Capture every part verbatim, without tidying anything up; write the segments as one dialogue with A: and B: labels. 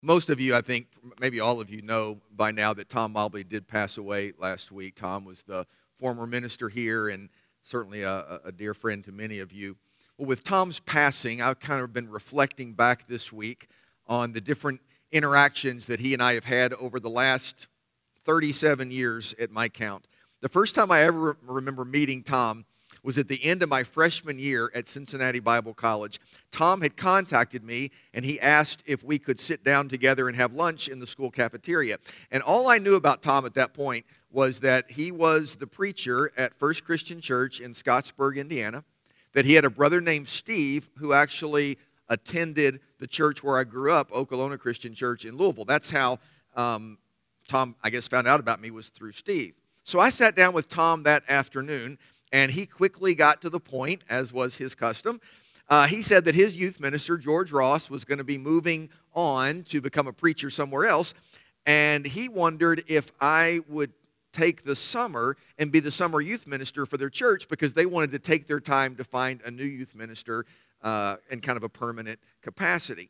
A: Most of you, I think, maybe all of you know by now that Tom Mobley did pass away last week. Tom was the former minister here and certainly a, a dear friend to many of you. Well, with Tom's passing, I've kind of been reflecting back this week on the different interactions that he and I have had over the last thirty-seven years at my count. The first time I ever remember meeting Tom was at the end of my freshman year at Cincinnati Bible College. Tom had contacted me, and he asked if we could sit down together and have lunch in the school cafeteria. And all I knew about Tom at that point was that he was the preacher at First Christian Church in Scottsburg, Indiana, that he had a brother named Steve who actually attended the church where I grew up, Okolona Christian Church in Louisville. That's how um, Tom, I guess, found out about me, was through Steve. So I sat down with Tom that afternoon, and he quickly got to the point, as was his custom. Uh, he said that his youth minister, George Ross, was going to be moving on to become a preacher somewhere else, and he wondered if I would take the summer and be the summer youth minister for their church because they wanted to take their time to find a new youth minister uh, in kind of a permanent capacity.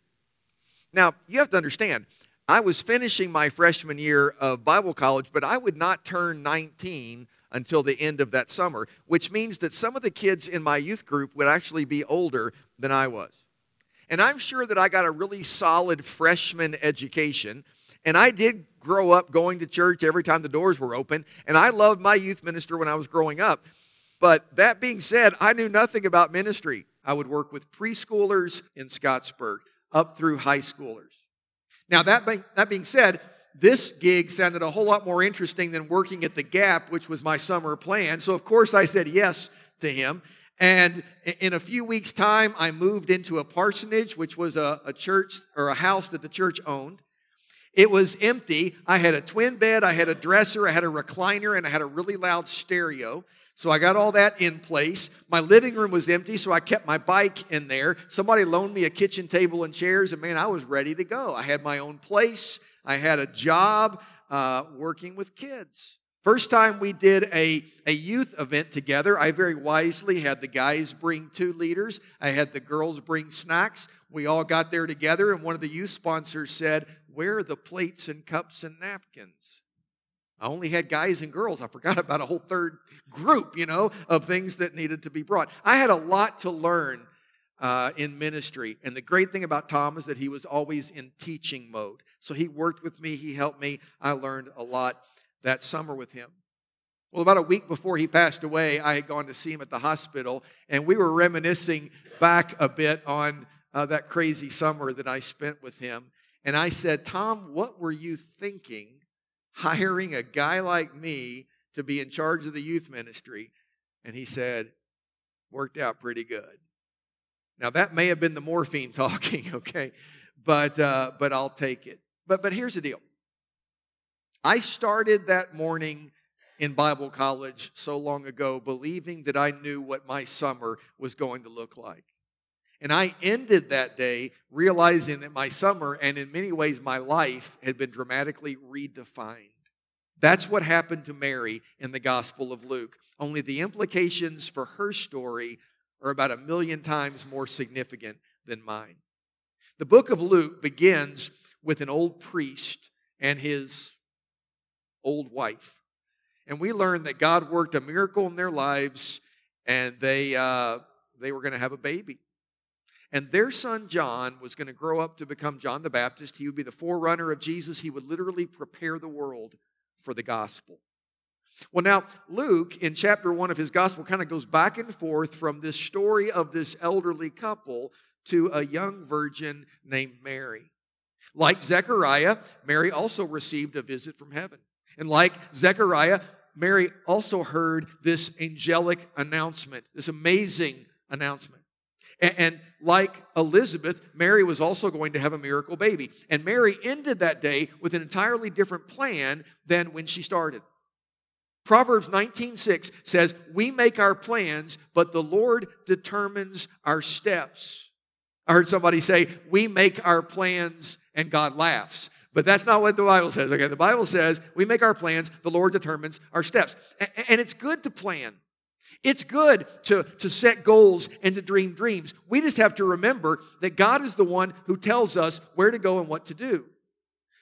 A: Now, you have to understand, I was finishing my freshman year of Bible college, but I would not turn nineteen until the end of that summer, which means that some of the kids in my youth group would actually be older than I was. And I'm sure that I got a really solid freshman education, and I did grow up going to church every time the doors were open, and I loved my youth minister when I was growing up. But that being said, I knew nothing about ministry. I would work with preschoolers in Scottsburg up through high schoolers. Now, that being, that being said, this gig sounded a whole lot more interesting than working at the Gap, which was my summer plan. So, of course, I said yes to him. And in a few weeks' time, I moved into a parsonage, which was a, a church or a house that the church owned. It was empty. I had a twin bed, I had a dresser, I had a recliner, and I had a really loud stereo. So I got all that in place. My living room was empty, so I kept my bike in there. Somebody loaned me a kitchen table and chairs, and man, I was ready to go. I had my own place. I had a job uh, working with kids. First time we did a, a youth event together, I very wisely had the guys bring two liters. I had the girls bring snacks. We all got there together, and one of the youth sponsors said, "Where are the plates and cups and napkins?" I only had guys and girls. I forgot about a whole third group, you know, of things that needed to be brought. I had a lot to learn uh, in ministry. And the great thing about Tom is that he was always in teaching mode. So he worked with me. He helped me. I learned a lot that summer with him. Well, about a week before he passed away, I had gone to see him at the hospital. And we were reminiscing back a bit on uh, that crazy summer that I spent with him. And I said, "Tom, what were you thinking hiring a guy like me to be in charge of the youth ministry?" And he said, "Worked out pretty good." Now, that may have been the morphine talking, okay? But uh, but I'll take it. But but here's the deal. I started that morning in Bible college so long ago believing that I knew what my summer was going to look like. And I ended that day realizing that my summer, and in many ways my life, had been dramatically redefined. That's what happened to Mary in the Gospel of Luke. Only the implications for her story are about a million times more significant than mine. The book of Luke begins with an old priest and his old wife. And we learn that God worked a miracle in their lives, and they, uh, they were going to have a baby. And their son John was going to grow up to become John the Baptist. He would be the forerunner of Jesus. He would literally prepare the world for the gospel. Well, now, Luke, in chapter one of his gospel, kind of goes back and forth from this story of this elderly couple to a young virgin named Mary. Like Zechariah, Mary also received a visit from heaven. And like Zechariah, Mary also heard this angelic announcement, this amazing announcement. And, and like Elizabeth, Mary was also going to have a miracle baby. And Mary ended that day with an entirely different plan than when she started. Proverbs nineteen six says, "We make our plans, but the Lord determines our steps." I heard somebody say, "We make our plans and God laughs." But that's not what the Bible says. Okay, the Bible says, we make our plans, the Lord determines our steps. And it's good to plan. It's good to, to set goals and to dream dreams. We just have to remember that God is the one who tells us where to go and what to do.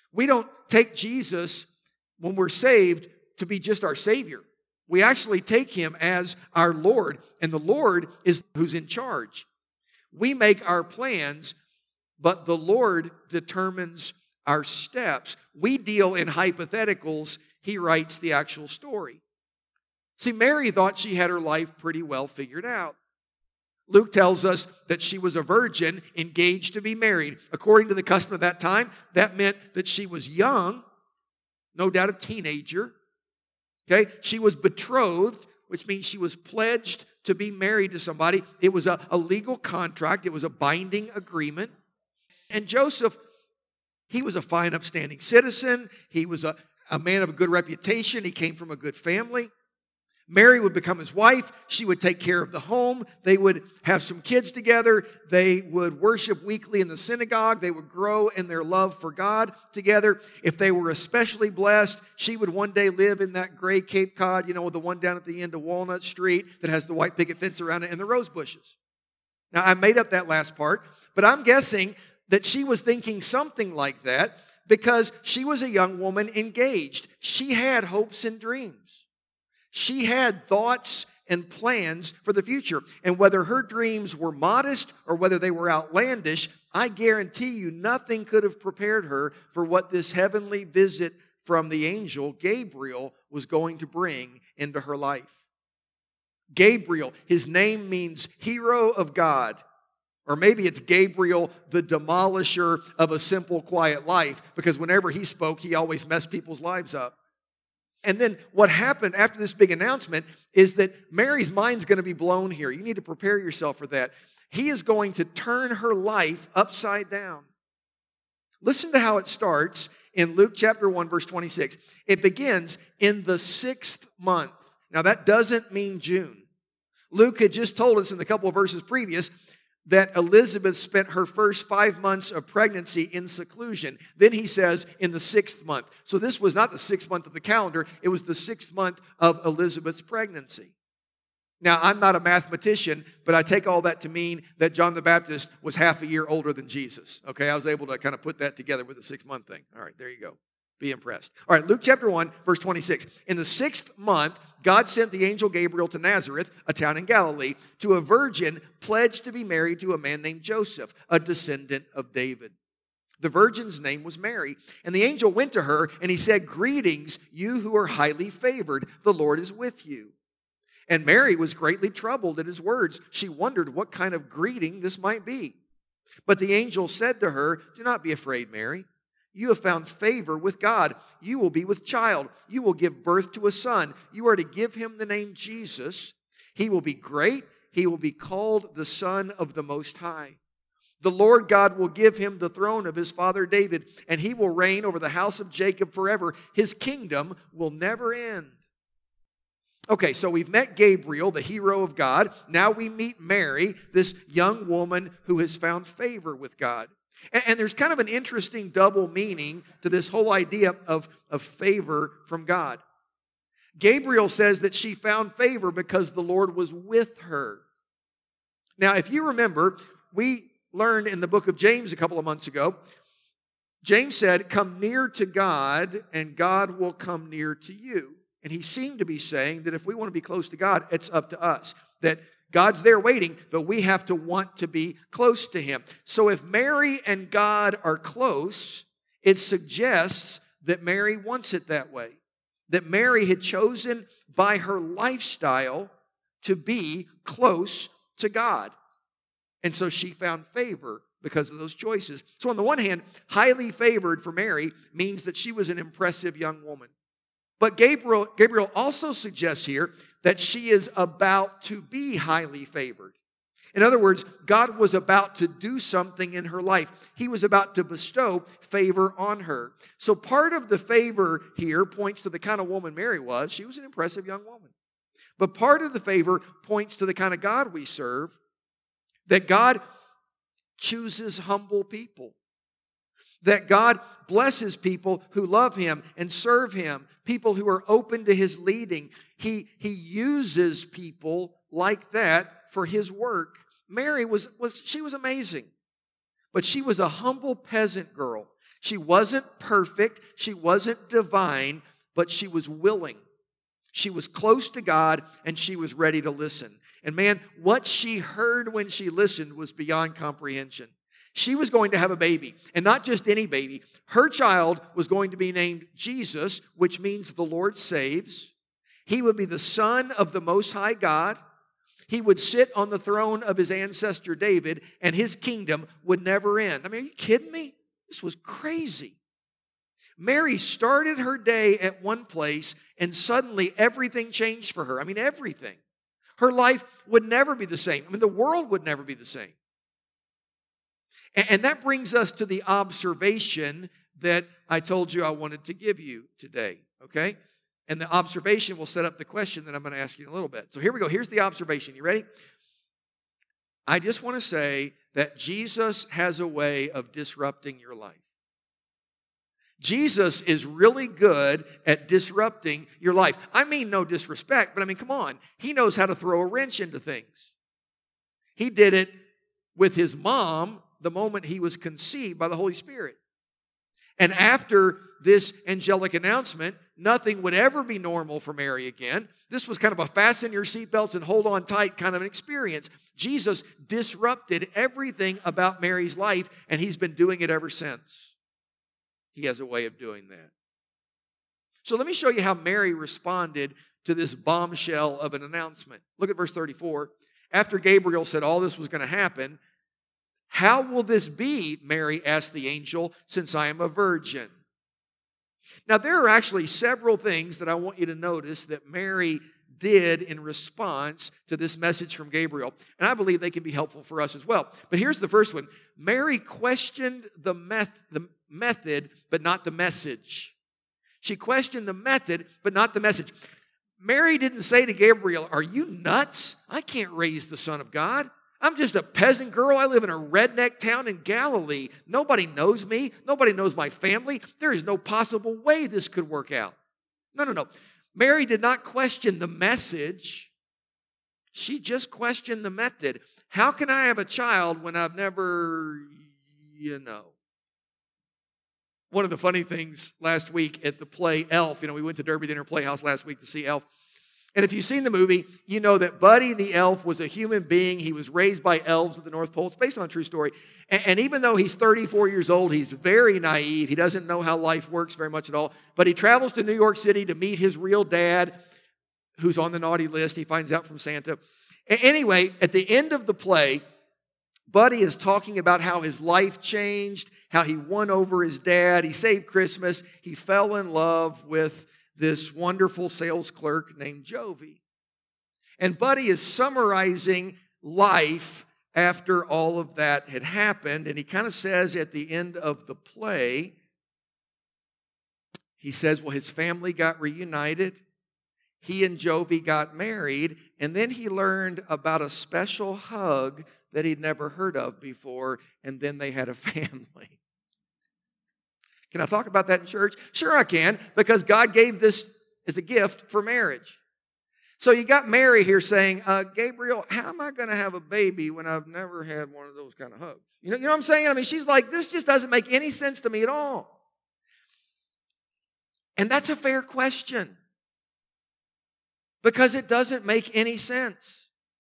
B: We don't take Jesus when we're saved to be just our Savior. We actually take Him as our Lord, and the Lord is who's in charge. We make our plans, but the Lord determines our steps. We deal in hypotheticals. He writes the actual story. See, Mary thought she had her life pretty well figured out. Luke tells us that she was a virgin engaged to be married. According to the custom of that time, that meant that she was young, no doubt a teenager. Okay? She was betrothed, which means she was pledged to be married to somebody. It was a, a legal contract. It was a binding agreement. And Joseph, he was a fine, upstanding citizen. He was a, a man of a good reputation. He came from a good family. Mary would become his wife. She would take care of the home. They would have some kids together. They would worship weekly in the synagogue. They would grow in their love for God together. If they were especially blessed, she would one day live in that gray Cape Cod, you know, the one down at the end of Walnut Street that has the white picket fence around it and the rose bushes. Now, I made up that last part, but I'm guessing that she was thinking something like that because she was a young woman engaged. She had hopes and dreams. She had thoughts and plans for the future. And whether her dreams were modest or whether they were outlandish, I guarantee you nothing could have prepared her for what this heavenly visit from the angel Gabriel was going to bring into her life. Gabriel, his name means hero of God. Or maybe it's Gabriel, the demolisher of a simple, quiet life, because whenever he spoke, he always messed people's lives up. And then what happened after this big announcement is that Mary's mind's going to be blown here. You need to prepare yourself for that. He is going to turn her life upside down. Listen to how it starts in Luke chapter one, verse twenty-six. It begins in the sixth month. Now that doesn't mean June. Luke had just told us in the couple of verses previous that Elizabeth spent her first five months of pregnancy in seclusion. Then he says in the sixth month. So this was not the sixth month of the calendar. It was the sixth month of Elizabeth's pregnancy. Now, I'm not a mathematician, but I take all that to mean that John the Baptist was half a year older than Jesus. Okay, I was able to kind of put that together with the six-month thing. All right, there you go. Be impressed. All right, Luke chapter one, verse twenty-six. In the sixth month, God sent the angel Gabriel to Nazareth, a town in Galilee, to a virgin pledged to be married to a man named Joseph, a descendant of David. The virgin's name was Mary. And the angel went to her, and he said, "Greetings, you who are highly favored. The Lord is with you." And Mary was greatly troubled at his words. She wondered what kind of greeting this might be. But the angel said to her, "Do not be afraid, Mary. You have found favor with God. You will be with child. You will give birth to a son. You are to give him the name Jesus. He will be great. He will be called the Son of the Most High. The Lord God will give him the throne of his father David, and he will reign over the house of Jacob forever. His kingdom will never end." Okay, so we've met Gabriel, the hero of God. Now we meet Mary, this young woman who has found favor with God. And, and there's kind of an interesting double meaning to this whole idea of, of favor from God. Gabriel says that she found favor because the Lord was with her. Now, if you remember, we learned in the book of James a couple of months ago, James said, "Come near to God, and God will come near to you." And he seemed to be saying that if we want to be close to God, it's up to us. That God's there waiting, but we have to want to be close to Him. So if Mary and God are close, it suggests that Mary wants it that way. That Mary had chosen by her lifestyle to be close to God. And so she found favor because of those choices. So on the one hand, highly favored for Mary means that she was an impressive young woman. But Gabriel, Gabriel also suggests here that she is about to be highly favored. In other words, God was about to do something in her life. He was about to bestow favor on her. So part of the favor here points to the kind of woman Mary was. She was an impressive young woman. But part of the favor points to the kind of God we serve, that God chooses humble people. That God blesses people who love Him and serve Him, people who are open to His leading. He, he uses people like that for His work. Mary was, was, she was amazing. But she was a humble peasant girl. She wasn't perfect. She wasn't divine, but she was willing. She was close to God, and she was ready to listen. And man, what she heard when she listened was beyond comprehension. She was going to have a baby, and not just any baby. Her child was going to be named Jesus, which means the Lord saves. He would be the son of the Most High God. He would sit on the throne of his ancestor David, and his kingdom would never end. I mean, are you kidding me? This was crazy. Mary started her day at one place, and suddenly everything changed for her. I mean, everything. Her life would never be the same. I mean, the world would never be the same. And that brings us to the observation that I told you I wanted to give you today, okay? And the observation will set up the question that I'm going to ask you in a little bit. So here we go. Here's the observation. You ready? I just want to say that Jesus has a way of disrupting your life. Jesus is really good at disrupting your life. I mean no disrespect, but I mean, come on. He knows how to throw a wrench into things. He did it with his mom the moment he was conceived by the Holy Spirit. And after this angelic announcement, nothing would ever be normal for Mary again. This was kind of a fasten your seatbelts and hold on tight kind of an experience. Jesus disrupted everything about Mary's life, and he's been doing it ever since. He has a way of doing that. So let me show you how Mary responded to this bombshell of an announcement. Look at verse thirty-four. After Gabriel said all this was going to happen, "How will this be," Mary asked the angel, "since I am a virgin?" Now, there are actually several things that I want you to notice that Mary did in response to this message from Gabriel. And I believe they can be helpful for us as well. But here's the first one. Mary questioned the, meth- the method, but not the message. She questioned the method, but not the message. Mary didn't say to Gabriel, "Are you nuts? I can't raise the Son of God. I'm just a peasant girl. I live in a redneck town in Galilee. Nobody knows me. Nobody knows my family. There is no possible way this could work out." No, no, no. Mary did not question the message. She just questioned the method. How can I have a child when I've never, you know? One of the funny things last week at the play Elf, you know, we went to Derby Dinner Playhouse last week to see Elf. And if you've seen the movie, you know that Buddy the elf was a human being. He was raised by elves at the North Pole. It's based on a true story. And, and even though he's thirty-four years old, he's very naive. He doesn't know how life works very much at all. But he travels to New York City to meet his real dad, who's on the naughty list. He finds out from Santa. A- anyway, at the end of the play, Buddy is talking about how his life changed, how he won over his dad. He saved Christmas. He fell in love with this wonderful sales clerk named Jovi. And Buddy is summarizing life after all of that had happened. And he kind of says at the end of the play, he says, well, his family got reunited. He and Jovi got married. And then he learned about a special hug that he'd never heard of before. And then they had a family. Can I talk about that in church? Sure I can, because God gave this as a gift for marriage. So you got Mary here saying, uh, Gabriel, how am I going to have a baby when I've never had one of those kind of hugs? You know, you know what I'm saying? I mean, she's like, this just doesn't make any sense to me at all. And that's a fair question, because it doesn't make any sense.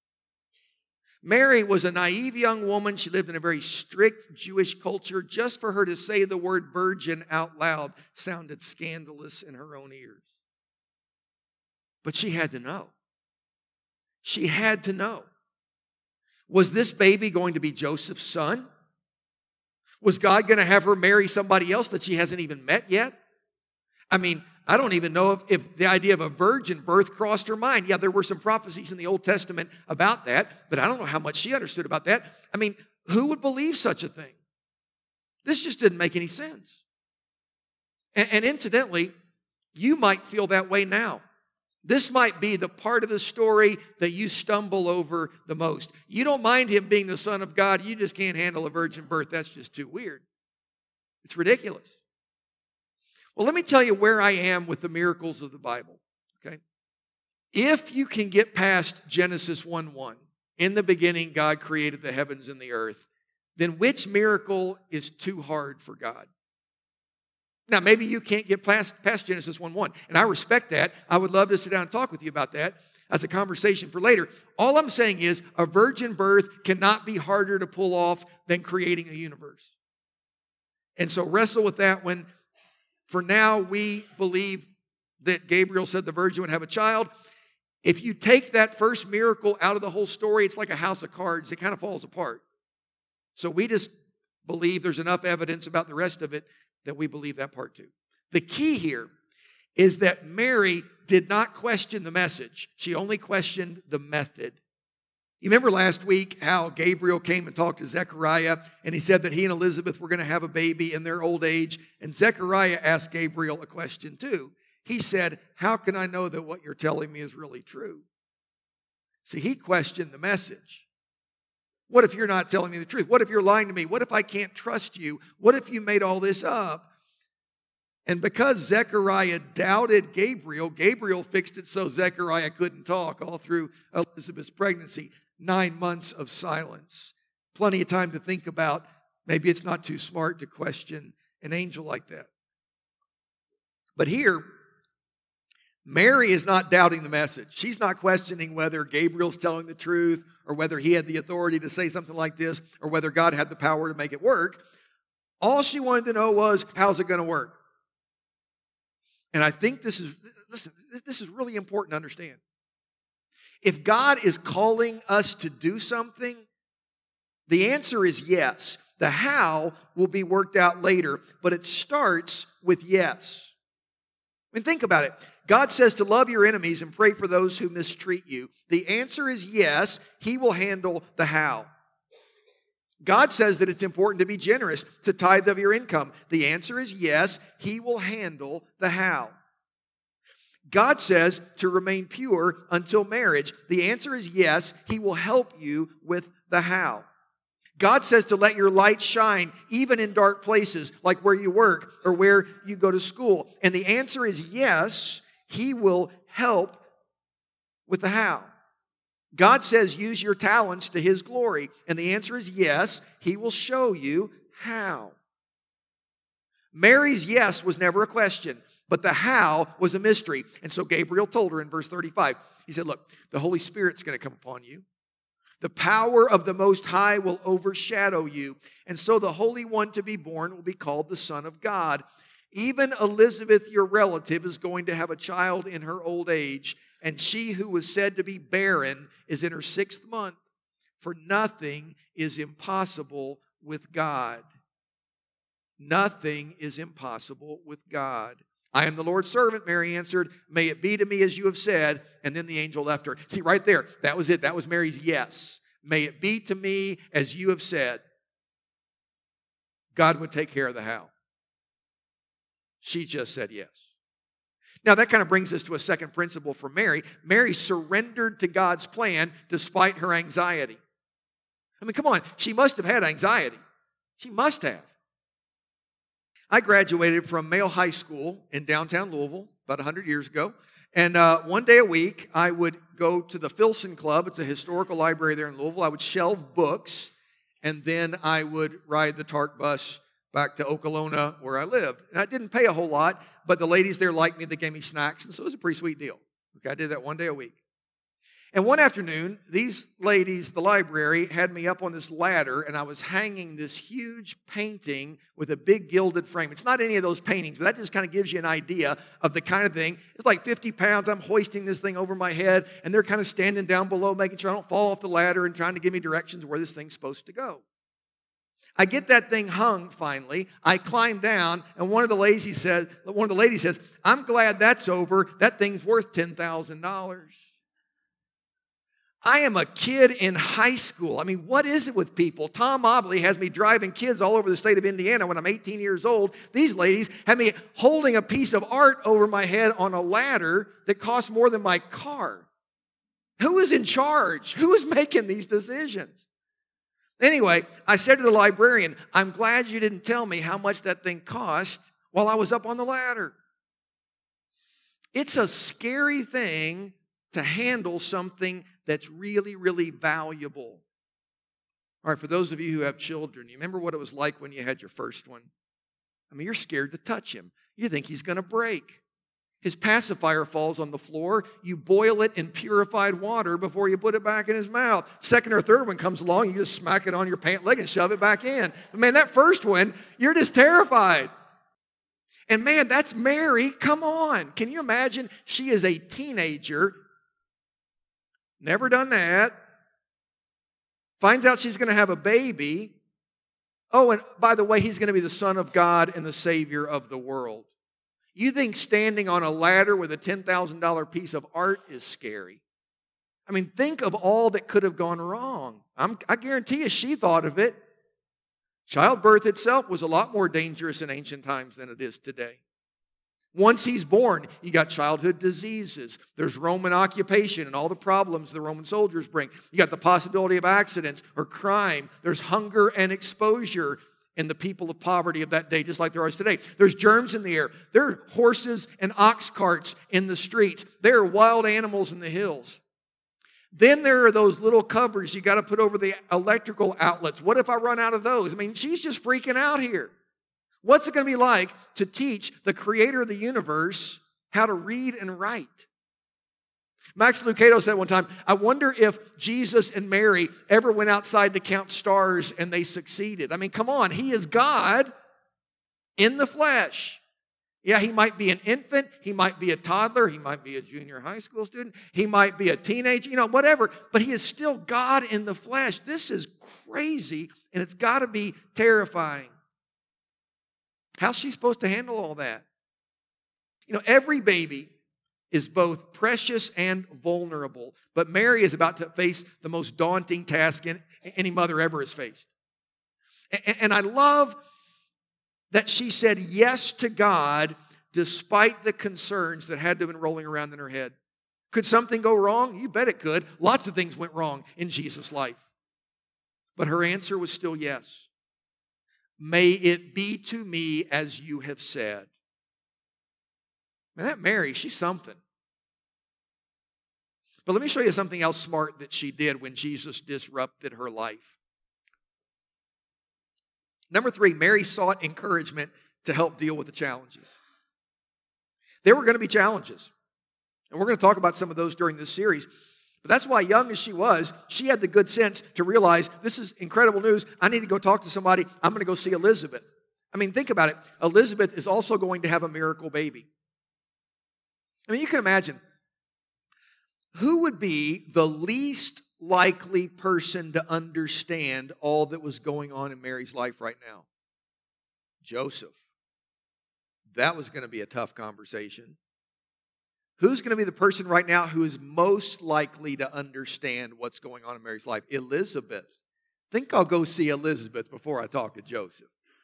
B: Mary was a naive young woman. She lived in a very strict Jewish culture. Just for her to say the word virgin out loud sounded scandalous in her own ears. But she had to know. She had to know. Was this baby going to be Joseph's son? Was God going to have her marry somebody else that she hasn't even met yet? I mean, I don't even know if, if the idea of a virgin birth crossed her mind. Yeah, there were some prophecies in the Old Testament about that, but I don't know how much she understood about that. I mean, who would believe such a thing? This just didn't make any sense. And, and incidentally, you might feel that way now. This might be the part of the story that you stumble over the most. You don't mind him being the Son of God. You just can't handle a virgin birth. That's just too weird. It's ridiculous. Well, let me tell you where I am with the miracles of the Bible, okay? If you can get past Genesis one one, in the beginning God created the heavens and the earth, then which miracle is too hard for God? Now, maybe you can't get past, past Genesis one one, and I respect that. I would love to sit down and talk with you about that as a conversation for later. All I'm saying is a virgin birth cannot be harder to pull off than creating a universe. And so wrestle with that when, for now, we believe that Gabriel said the virgin would have a child. If you take that first miracle out of the whole story, it's like a house of cards. It kind of falls apart. So we just believe there's enough evidence about the rest of it that we believe that part too. The key here is that Mary did not question the message. She only questioned the method. You remember last week how Gabriel came and talked to Zechariah, and he said that he and Elizabeth were going to have a baby in their old age, and Zechariah asked Gabriel a question too. He said, how can I know that what you're telling me is really true? See, he questioned the message. What if you're not telling me the truth? What if you're lying to me? What if I can't trust you? What if you made all this up? And because Zechariah doubted Gabriel, Gabriel fixed it so Zechariah couldn't talk all through Elizabeth's pregnancy. Nine months of silence. Plenty of time to think about. Maybe it's not too smart to question an angel like that. But here, Mary is not doubting the message. She's not questioning whether Gabriel's telling the truth or whether he had the authority to say something like this or whether God had the power to make it work. All she wanted to know was, how's it going to work? And I think this is, listen, this is really important to understand. If God is calling us to do something, the answer is yes. The how will be worked out later, but it starts with yes. I mean, think about it. God says to love your enemies and pray for those who mistreat you. The answer is yes, He will handle the how. God says that it's important to be generous, to tithe of your income. The answer is yes, He will handle the how. God says to remain pure until marriage. The answer is yes, He will help you with the how. God says to let your light shine even in dark places like where you work or where you go to school. And the answer is yes, He will help with the how. God says use your talents to His glory. And the answer is yes, He will show you how. Mary's yes was never a question, but the how was a mystery. And so Gabriel told her in verse thirty-five, he said, look, the Holy Spirit's going to come upon you. The power of the Most High will overshadow you. And so the Holy One to be born will be called the Son of God. Even Elizabeth, your relative, is going to have a child in her old age. And she who was said to be barren is in her sixth month. For nothing is impossible with God. Nothing is impossible with God. I am the Lord's servant, Mary answered. May it be to me as you have said. And then the angel left her. See, right there, that was it. That was Mary's yes. May it be to me as you have said. God would take care of the how. She just said yes. Now, that kind of brings us to a second principle for Mary. Mary surrendered to God's plan despite her anxiety. I mean, come on. She must have had anxiety. She must have. I graduated from Male High School in downtown Louisville about one hundred years ago. And uh, one day a week, I would go to the Filson Club. It's a historical library there in Louisville. I would shelve books, and then I would ride the TARC bus back to Okolona where I lived. And I didn't pay a whole lot, but the ladies there liked me. They gave me snacks, and so it was a pretty sweet deal. Okay, I did that one day a week. And one afternoon, these ladies, the library, had me up on this ladder, and I was hanging this huge painting with a big gilded frame. It's not any of those paintings, but that just kind of gives you an idea of the kind of thing. It's like fifty pounds. I'm hoisting this thing over my head, and they're kind of standing down below, making sure I don't fall off the ladder and trying to give me directions where this thing's supposed to go. I get that thing hung finally. I climb down, and one of the ladies says, one of the ladies says, I'm glad that's over. That thing's worth ten thousand dollars. I am a kid in high school. I mean, what is it with people? Tom Mobley has me driving kids all over the state of Indiana when I'm eighteen years old. These ladies have me holding a piece of art over my head on a ladder that costs more than my car. Who is in charge? Who is making these decisions? Anyway, I said to the librarian, I'm glad you didn't tell me how much that thing cost while I was up on the ladder. It's a scary thing to handle something that's really, really valuable. All right, for those of you who have children, you remember what it was like when you had your first one? I mean, you're scared to touch him. You think he's going to break. His pacifier falls on the floor. You boil it in purified water before you put it back in his mouth. Second or third one comes along, you just smack it on your pant leg and shove it back in. But man, that first one, you're just terrified. And man, that's Mary. Come on. Can you imagine? She is a teenager. Never done that. Finds out she's going to have a baby. Oh, and by the way, he's going to be the Son of God and the Savior of the world. You think standing on a ladder with a ten thousand dollars piece of art is scary? I mean, think of all that could have gone wrong. I'm, I guarantee you she thought of it. Childbirth itself was a lot more dangerous in ancient times than it is today. Once he's born, you got childhood diseases. There's Roman occupation and all the problems the Roman soldiers bring. You got the possibility of accidents or crime. There's hunger and exposure in the people of poverty of that day, just like there is today. There's germs in the air. There are horses and ox carts in the streets. There are wild animals in the hills. Then there are those little covers you got to put over the electrical outlets. What if I run out of those? I mean, she's just freaking out here. What's it going to be like to teach the creator of the universe how to read and write? Max Lucado said one time, I wonder if Jesus and Mary ever went outside to count stars and they succeeded. I mean, come on, he is God in the flesh. Yeah, he might be an infant, he might be a toddler, he might be a junior high school student, he might be a teenager, you know, whatever, but he is still God in the flesh. This is crazy, and it's got to be terrifying. How's she supposed to handle all that? You know, every baby is both precious and vulnerable, but Mary is about to face the most daunting task any mother ever has faced. And I love that she said yes to God despite the concerns that had to have been rolling around in her head. Could something go wrong? You bet it could. Lots of things went wrong in Jesus' life. But her answer was still yes. May it be to me as you have said. Man, that Mary, she's something. But let me show you something else smart that she did when Jesus disrupted her life. Number three, Mary sought encouragement to help deal with the challenges. There were going to be challenges. And we're going to talk about some of those during this series. But that's why, young as she was, she had the good sense to realize, this is incredible news. I need to go talk to somebody. I'm going to go see Elizabeth. I mean, think about it. Elizabeth is also going to have a miracle baby. I mean, you can imagine, who would be the least likely person to understand all that was going on in Mary's life right now? Joseph. That was going to be a tough conversation. Who's going to be the person right now who is most likely to understand what's going on in Mary's life? Elizabeth. Think I'll go see Elizabeth before I talk to Joseph.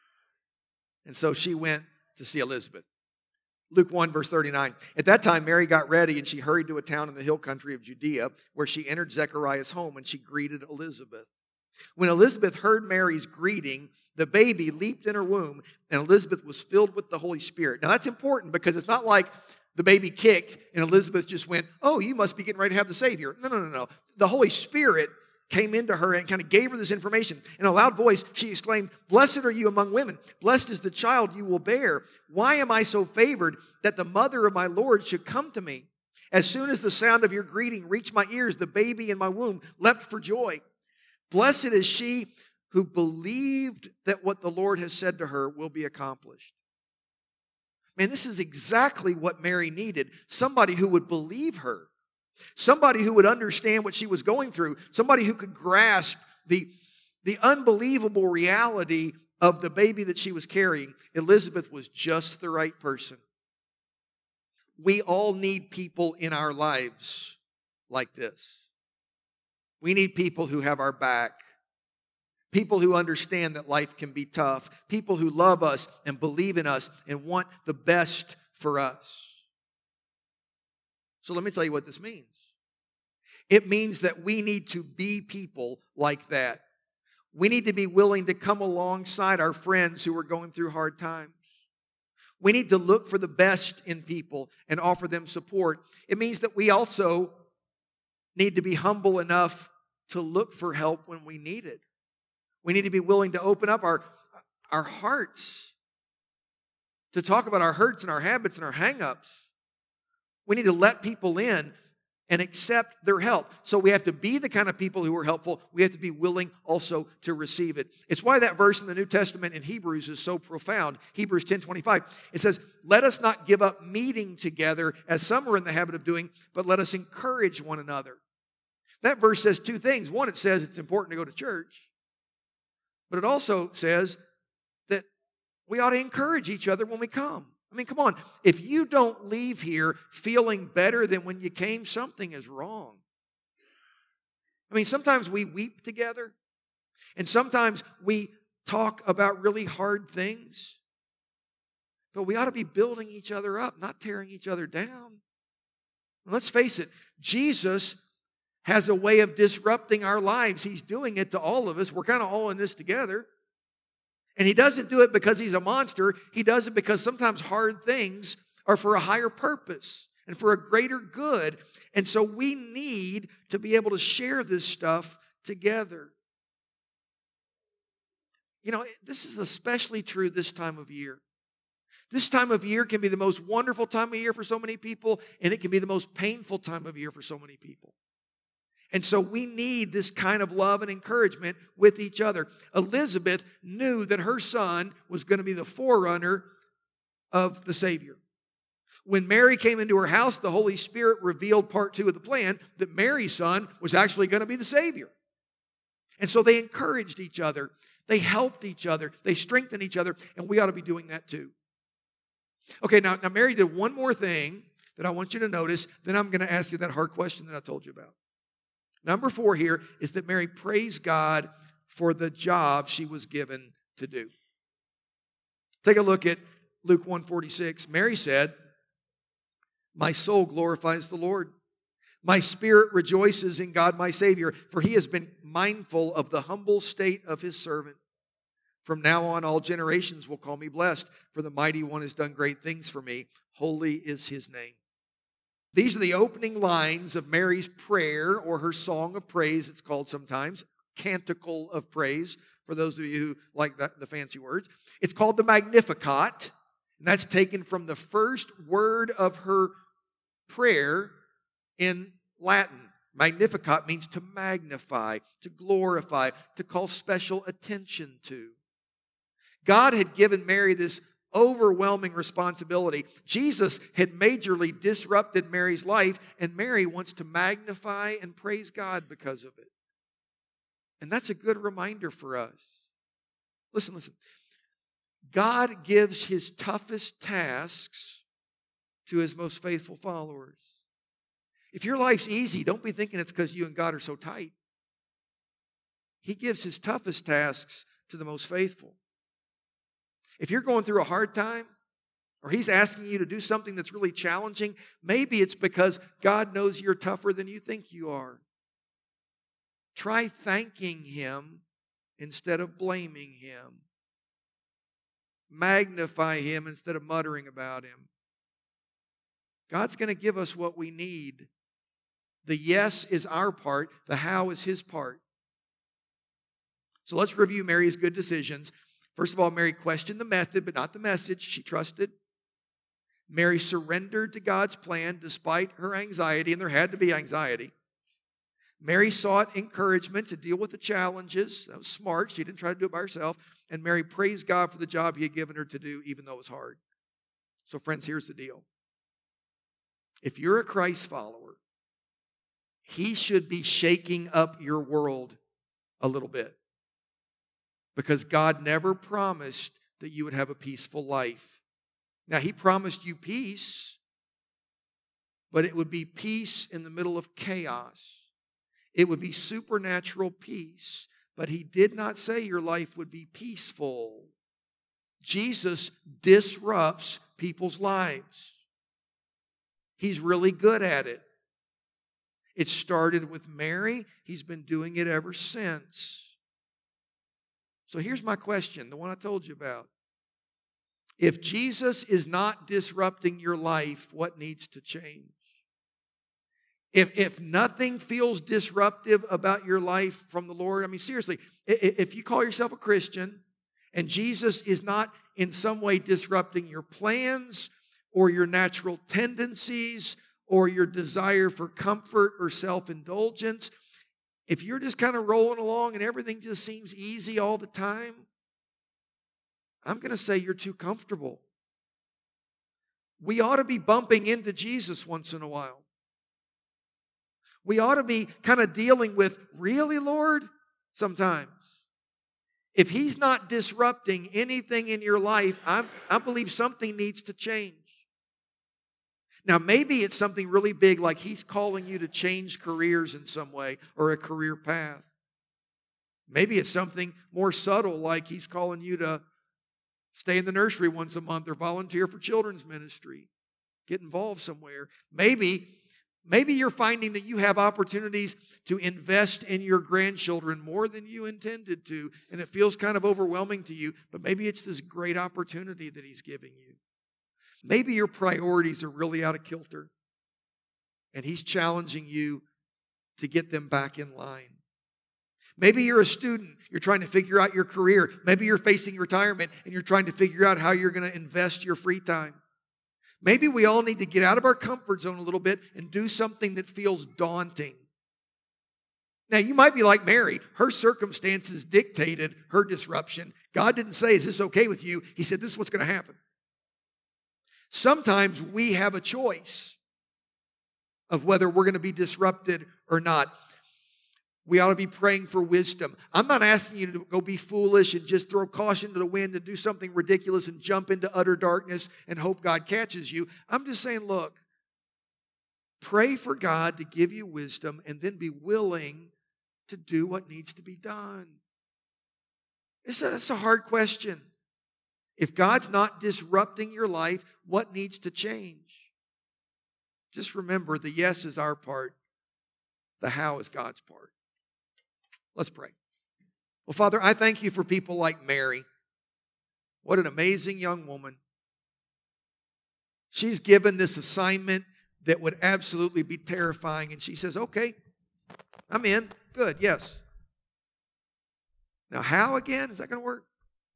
B: And so she went to see Elizabeth. Luke one, verse thirty-nine. At that time, Mary got ready, and she hurried to a town in the hill country of Judea, where she entered Zechariah's home, and she greeted Elizabeth. When Elizabeth heard Mary's greeting, the baby leaped in her womb, and Elizabeth was filled with the Holy Spirit. Now, that's important because it's not like the baby kicked, and Elizabeth just went, oh, you must be getting ready to have the Savior. No, no, no, no. The Holy Spirit came into her and kind of gave her this information. In a loud voice, she exclaimed, blessed are you among women. Blessed is the child you will bear. Why am I so favored that the mother of my Lord should come to me? As soon as the sound of your greeting reached my ears, the baby in my womb leapt for joy. Blessed is she who believed that what the Lord has said to her will be accomplished. Man, this is exactly what Mary needed. Somebody who would believe her. Somebody who would understand what she was going through. Somebody who could grasp the, the unbelievable reality of the baby that she was carrying. Elizabeth was just the right person. We all need people in our lives like this. We need people who have our back. People who understand that life can be tough. People who love us and believe in us and want the best for us. So let me tell you what this means. It means that we need to be people like that. We need to be willing to come alongside our friends who are going through hard times. We need to look for the best in people and offer them support. It means that we also need to be humble enough to look for help when we need it. We need to be willing to open up our, our hearts to talk about our hurts and our habits and our hang-ups. We need to let people in and accept their help. So we have to be the kind of people who are helpful. We have to be willing also to receive it. It's why that verse in the New Testament in Hebrews is so profound. Hebrews ten twenty-five. It says, let us not give up meeting together as some are in the habit of doing, but let us encourage one another. That verse says two things. One, it says it's important to go to church. But it also says that we ought to encourage each other when we come. I mean, come on. If you don't leave here feeling better than when you came, something is wrong. I mean, sometimes we weep together, and sometimes we talk about really hard things. But we ought to be building each other up, not tearing each other down. And let's face it, Jesus has a way of disrupting our lives. He's doing it to all of us. We're kind of all in this together. And He doesn't do it because He's a monster. He does it because sometimes hard things are for a higher purpose and for a greater good. And so we need to be able to share this stuff together. You know, this is especially true this time of year. This time of year can be the most wonderful time of year for so many people, and it can be the most painful time of year for so many people. And so we need this kind of love and encouragement with each other. Elizabeth knew that her son was going to be the forerunner of the Savior. When Mary came into her house, the Holy Spirit revealed part two of the plan, that Mary's son was actually going to be the Savior. And so they encouraged each other. They helped each other. They strengthened each other. And we ought to be doing that too. Okay, now, now Mary did one more thing that I want you to notice. Then I'm going to ask you that hard question that I told you about. Number four here is that Mary praised God for the job she was given to do. Take a look at Luke one forty-six. Mary said, my soul glorifies the Lord. My spirit rejoices in God my Savior, for He has been mindful of the humble state of His servant. From now on, all generations will call me blessed, for the Mighty One has done great things for me. Holy is His name. These are the opening lines of Mary's prayer, or her song of praise, it's called sometimes, canticle of praise, for those of you who like that, the fancy words. It's called the Magnificat, and that's taken from the first word of her prayer in Latin. Magnificat means to magnify, to glorify, to call special attention to. God had given Mary this overwhelming responsibility. Jesus had majorly disrupted Mary's life, and Mary wants to magnify and praise God because of it. And that's a good reminder for us. Listen, listen. God gives His toughest tasks to His most faithful followers. If your life's easy, don't be thinking it's because you and God are so tight. He gives His toughest tasks to the most faithful. If you're going through a hard time, or He's asking you to do something that's really challenging, maybe it's because God knows you're tougher than you think you are. Try thanking Him instead of blaming Him. Magnify Him instead of muttering about Him. God's going to give us what we need. The yes is our part. The how is His part. So let's review Mary's good decisions. First of all, Mary questioned the method, but not the message. She trusted. Mary surrendered to God's plan despite her anxiety, and there had to be anxiety. Mary sought encouragement to deal with the challenges. That was smart. She didn't try to do it by herself. And Mary praised God for the job He had given her to do, even though it was hard. So friends, here's the deal. If you're a Christ follower, He should be shaking up your world a little bit. Because God never promised that you would have a peaceful life. Now, He promised you peace, but it would be peace in the middle of chaos. It would be supernatural peace, but He did not say your life would be peaceful. Jesus disrupts people's lives. He's really good at it. It started with Mary. He's been doing it ever since. So here's my question, the one I told you about. If Jesus is not disrupting your life, what needs to change? If, if nothing feels disruptive about your life from the Lord, I mean, seriously, if you call yourself a Christian and Jesus is not in some way disrupting your plans or your natural tendencies or your desire for comfort or self-indulgence, if you're just kind of rolling along and everything just seems easy all the time, I'm going to say you're too comfortable. We ought to be bumping into Jesus once in a while. We ought to be kind of dealing with, really, Lord? Sometimes. If He's not disrupting anything in your life, I, I believe something needs to change. Now, maybe it's something really big, like He's calling you to change careers in some way or a career path. Maybe it's something more subtle, like He's calling you to stay in the nursery once a month or volunteer for children's ministry. Get involved somewhere. Maybe, maybe you're finding that you have opportunities to invest in your grandchildren more than you intended to, and it feels kind of overwhelming to you, but maybe it's this great opportunity that He's giving you. Maybe your priorities are really out of kilter, and He's challenging you to get them back in line. Maybe you're a student, you're trying to figure out your career. Maybe you're facing retirement, and you're trying to figure out how you're going to invest your free time. Maybe we all need to get out of our comfort zone a little bit and do something that feels daunting. Now, you might be like Mary. Her circumstances dictated her disruption. God didn't say, is this okay with you? He said, this is what's going to happen. Sometimes we have a choice of whether we're going to be disrupted or not. We ought to be praying for wisdom. I'm not asking you to go be foolish and just throw caution to the wind and do something ridiculous and jump into utter darkness and hope God catches you. I'm just saying, look, pray for God to give you wisdom and then be willing to do what needs to be done. It's a, it's a hard question. If God's not disrupting your life, what needs to change? Just remember, the yes is our part. The how is God's part. Let's pray. Well, Father, I thank you for people like Mary. What an amazing young woman. She's given this assignment that would absolutely be terrifying, and she says, okay, I'm in. Good, yes. Now, how again? Is that going to work?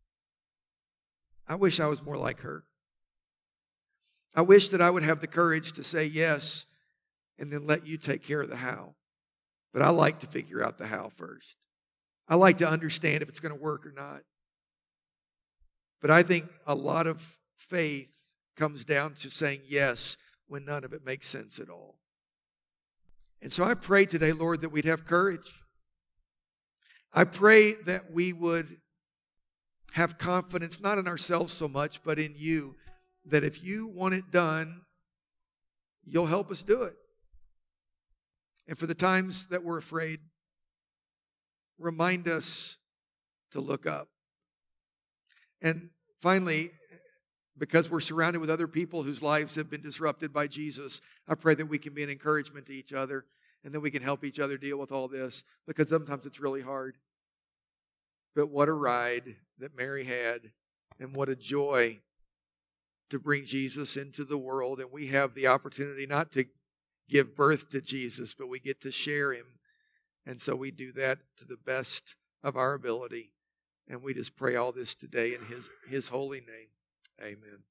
B: I wish I was more like her. I wish that I would have the courage to say yes and then let you take care of the how. But I like to figure out the how first. I like to understand if it's going to work or not. But I think a lot of faith comes down to saying yes when none of it makes sense at all. And so I pray today, Lord, that we'd have courage. I pray that we would have confidence, not in ourselves so much, but in you, that if you want it done, you'll help us do it. And for the times that we're afraid, remind us to look up. And finally, because we're surrounded with other people whose lives have been disrupted by Jesus, I pray that we can be an encouragement to each other and that we can help each other deal with all this, because sometimes it's really hard. But what a ride that Mary had, and what a joy to bring Jesus into the world. And we have the opportunity not to give birth to Jesus, but we get to share Him. And so we do that to the best of our ability. And we just pray all this today in His, His holy name. Amen.